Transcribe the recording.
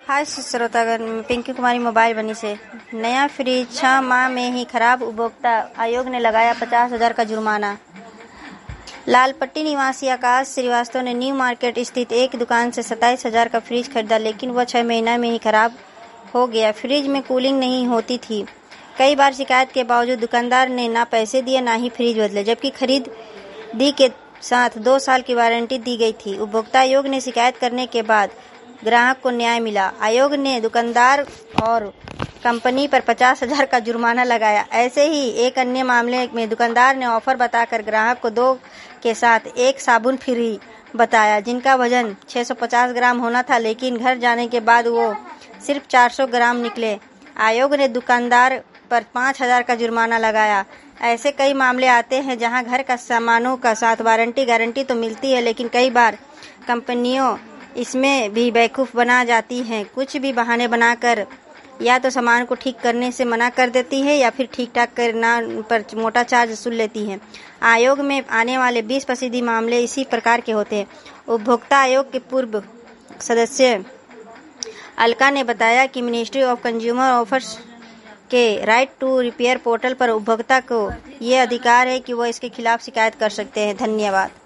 हाय श्रोतागण, मैं पिंकी कुमारी मोबाइल बनी से। नया फ्रिज 6 माह में ही खराब, उपभोक्ता आयोग ने लगाया 50,000 का जुर्माना। लालपट्टी निवासी आकाश श्रीवास्तव ने न्यू मार्केट स्थित एक दुकान से 27,000 का फ्रिज खरीदा, लेकिन वह 6 महीना में ही खराब हो गया। फ्रिज में कूलिंग नहीं होती थी। कई बार शिकायत के बावजूद दुकानदार ने ना पैसे दिए ना ही फ्रिज बदले, जबकि खरीदी के साथ 2 साल की वारंटी दी गई थी। उपभोक्ता आयोग ने शिकायत करने के बाद ग्राहक को न्याय मिला। आयोग ने दुकानदार और कंपनी पर 50,000 का जुर्माना लगाया। ऐसे ही एक अन्य मामले में दुकानदार ने ऑफर बताकर ग्राहक को 2 के साथ 1 साबुन फ्री बताया, जिनका वजन 650 ग्राम होना था, लेकिन घर जाने के बाद वो सिर्फ 400 ग्राम निकले। आयोग ने दुकानदार पर 5,000 का जुर्माना लगाया। ऐसे कई मामले आते हैं जहां घर का सामानों का साथ वारंटी गारंटी तो मिलती है, लेकिन कई बार कंपनियों इसमें भी बेवकूफ़ बना जाती हैं। कुछ भी बहाने बनाकर या तो सामान को ठीक करने से मना कर देती है या फिर ठीक ठाक करना पर मोटा चार्ज वसूल लेती है। आयोग में आने वाले 20% मामले इसी प्रकार के होते हैं। उपभोक्ता आयोग के पूर्व सदस्य अलका ने बताया कि मिनिस्ट्री ऑफ कंज्यूमर अफेयर्स के राइट टू रिपेयर पोर्टल पर उपभोक्ता को ये अधिकार है कि वो इसके खिलाफ शिकायत कर सकते हैं। धन्यवाद।